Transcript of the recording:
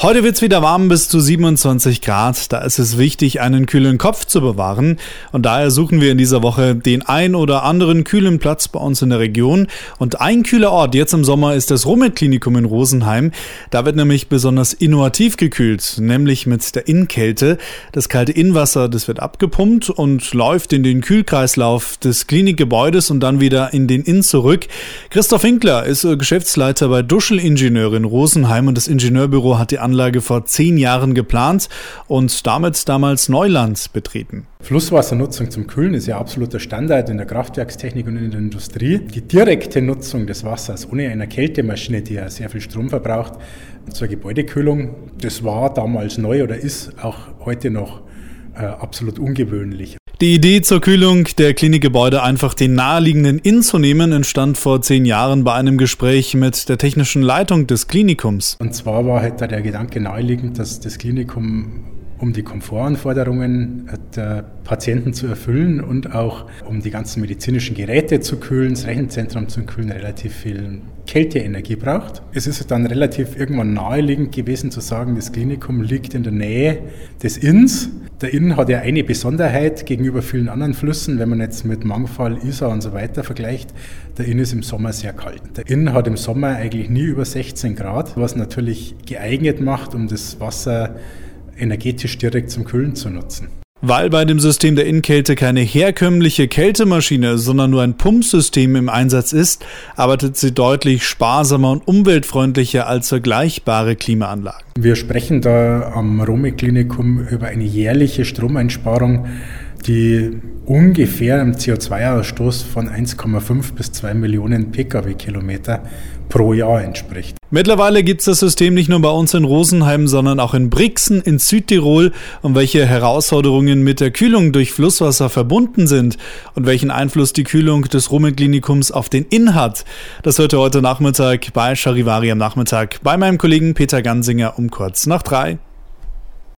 Heute wird's wieder warm bis zu 27 Grad. Da ist es wichtig, einen kühlen Kopf zu bewahren. Und daher suchen wir in dieser Woche den ein oder anderen kühlen Platz bei uns in der Region. Und ein kühler Ort jetzt im Sommer ist das ROMED-Klinikum in Rosenheim. Da wird nämlich besonders innovativ gekühlt, nämlich mit der Innenkälte. Das kalte Innenwasser, das wird abgepumpt und läuft in den Kühlkreislauf des Klinikgebäudes und dann wieder in den Inn zurück. Christoph Winkler ist Geschäftsleiter bei Duschel Ingenieur in Rosenheim und das Ingenieurbüro hat die Anlage vor 10 Jahren geplant und damit damals Neuland betreten. Flusswassernutzung zum Kühlen ist ja absoluter Standard in der Kraftwerkstechnik und in der Industrie. Die direkte Nutzung des Wassers ohne eine Kältemaschine, die ja sehr viel Strom verbraucht, zur Gebäudekühlung, das war damals neu oder ist auch heute noch absolut ungewöhnlich. Die Idee zur Kühlung der Klinikgebäude, einfach den naheliegenden Inn zu nehmen, entstand vor 10 Jahren bei einem Gespräch mit der technischen Leitung des Klinikums. Und zwar war halt da der Gedanke naheliegend, dass das Klinikum, um die Komfortanforderungen der Patienten zu erfüllen und auch um die ganzen medizinischen Geräte zu kühlen, das Rechenzentrum zu kühlen, relativ viel Kälteenergie braucht. Es ist dann relativ irgendwann naheliegend gewesen zu sagen, das Klinikum liegt in der Nähe des Inns. Der Inn hat ja eine Besonderheit gegenüber vielen anderen Flüssen, wenn man jetzt mit Mangfall, Isar und so weiter vergleicht. Der Inn ist im Sommer sehr kalt. Der Inn hat im Sommer eigentlich nie über 16 Grad, was natürlich geeignet macht, um das Wasser energetisch direkt zum Kühlen zu nutzen. Weil bei dem System der Innenkälte keine herkömmliche Kältemaschine, sondern nur ein Pumpsystem im Einsatz ist, arbeitet sie deutlich sparsamer und umweltfreundlicher als vergleichbare Klimaanlagen. Wir sprechen da am ROMED-Klinikum über eine jährliche Stromeinsparung, die ungefähr einem CO2-Ausstoß von 1,5 bis 2 Millionen Pkw-Kilometer pro Jahr entspricht. Mittlerweile gibt es das System nicht nur bei uns in Rosenheim, sondern auch in Brixen in Südtirol. Und welche Herausforderungen mit der Kühlung durch Flusswasser verbunden sind und welchen Einfluss die Kühlung des ROMED-Klinikums auf den Inn hat, das hört ihr heute Nachmittag bei Charivari am Nachmittag bei meinem Kollegen Peter Gansinger um kurz nach 3.